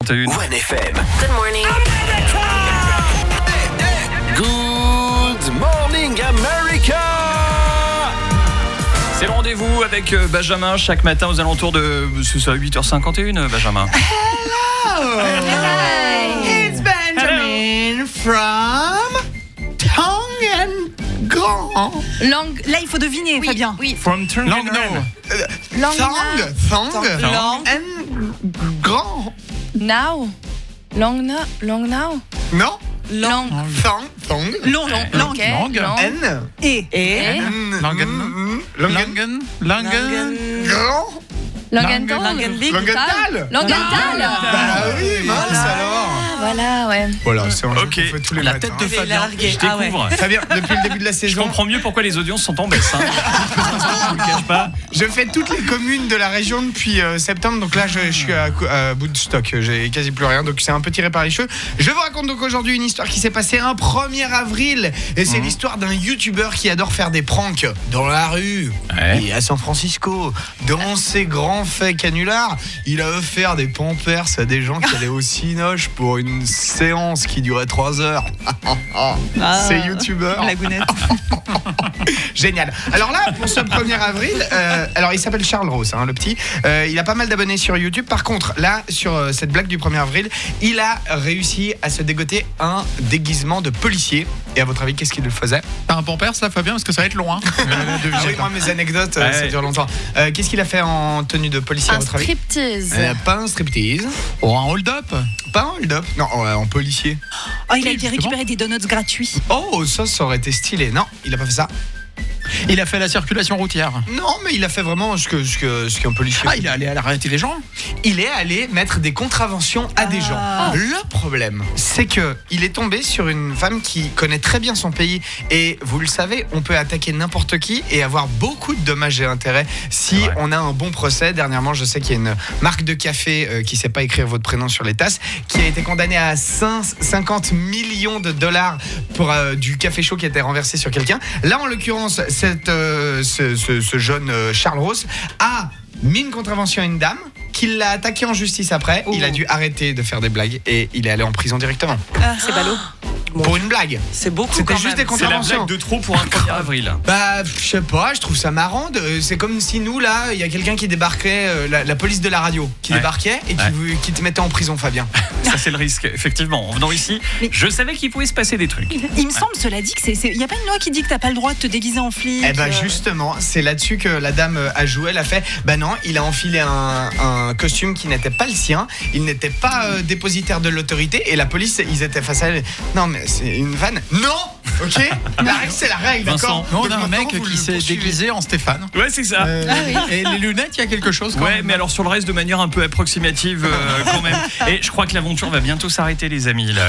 6h51. 1FM. Good morning. Good morning America. C'est le rendez-vous avec Benjamin chaque matin aux alentours de 8h51, Benjamin. It's Benjamin from Tongan. Là, il faut deviner, Fabien. Oui. From Tongan. Thang and grand. Now. Long now. Non? Long. Thang. Langue. Okay. N. Et. Langen. Grand. Langenthal. Langenthal. Bah oui, mince alors. Voilà, ouais. Voilà, c'est un jeu Ok. qu'on fait tous les La matins. tête de Fabien. Je découvre. Fabien, depuis le début de la Je saison, comprends mieux pourquoi les audiences sont en baisse. Je vous le cache pas. je fais toutes les communes de la région depuis septembre, donc là je suis à bout de stock, j'ai quasi plus rien, donc c'est un peu tiré par les cheveux. Je vous raconte donc aujourd'hui une histoire qui s'est passée un 1er avril, et c'est l'histoire d'un youtubeur qui adore faire des pranks dans la rue, Ouais. et à San Francisco. Dans ses grands faits canulars, il a offert des pampers à des gens qui allaient au Cinoche pour une séance qui durait 3 heures. C'est youtubeur. Lagounette. Génial. Alors là, pour ce 1er avril, alors il s'appelle Charles Ross, le petit. Il a pas mal d'abonnés sur YouTube. Par contre, là, sur cette blague du 1er avril, il a réussi à se dégoter un déguisement de policier. Et à votre avis, qu'est-ce qu'il faisait? T'as un pampers là, Fabien, parce que ça va être long, hein. Ah oui, moi, mes anecdotes, ça dure longtemps. Qu'est-ce qu'il a fait en tenue de policier, à Un votre avis? striptease. Pas un striptease. Oh, un hold-up. Pas un hold-up. Non, en policier. Oh, il a été récupérer des donuts gratuits. Oh, ça aurait été stylé. Non, il a pas fait ça. Il a fait la circulation routière. Non, mais il a fait vraiment ce qu'un policier Ah, fait. il est allé arrêter les gens. Il est allé mettre des contraventions à des gens. Le problème, c'est que il est tombé sur une femme qui connaît très bien son pays, et vous le savez, on peut attaquer n'importe qui et avoir beaucoup de dommages et intérêts si on a un bon procès. Dernièrement, je sais qu'il y a une marque de café qui sait pas écrire votre prénom sur les tasses, qui a été condamnée à 50 millions de dollars pour du café chaud qui a été renversé sur quelqu'un. Là, en l'occurrence, ce jeune Charles Ross a mis une contravention à une dame, qui l'a attaqué en justice après. Il a dû arrêter de faire des blagues et il est allé en prison directement. C'est ballot. Pour une blague. C'est beaucoup. C'était quand juste des même. C'est la contraventions. blague de trop pour un 1er avril. Bah, je sais pas, je trouve ça marrant. C'est comme si nous, là, il y a quelqu'un qui débarquait, la police de la radio, qui débarquait et qui te mettait en prison, Fabien. Ça, c'est le risque, effectivement. En venant ici, je savais qu'il pouvait se passer des trucs. Il me semble, cela dit, que il n'y a pas une loi qui dit que t'as pas le droit de te déguiser en flic. Eh ben justement, c'est là-dessus que la dame a joué. Elle a fait, bah non, il a enfilé un costume qui n'était pas le sien. Il n'était pas dépositaire de l'autorité. Et la police, ils étaient face à elle. Non, mais c'est une vanne. Non. Ok. La règle, c'est la règle, d'accord. Non, on Donc a un maintenant, mec vous qui le s'est poursuivez. déguisé en Stéphane. Ouais, c'est ça. Et les lunettes, il y a quelque chose quand Ouais, même. mais alors sur le reste, de manière un peu approximative quand même. Et je crois que l'aventure va bientôt s'arrêter, les amis. Là.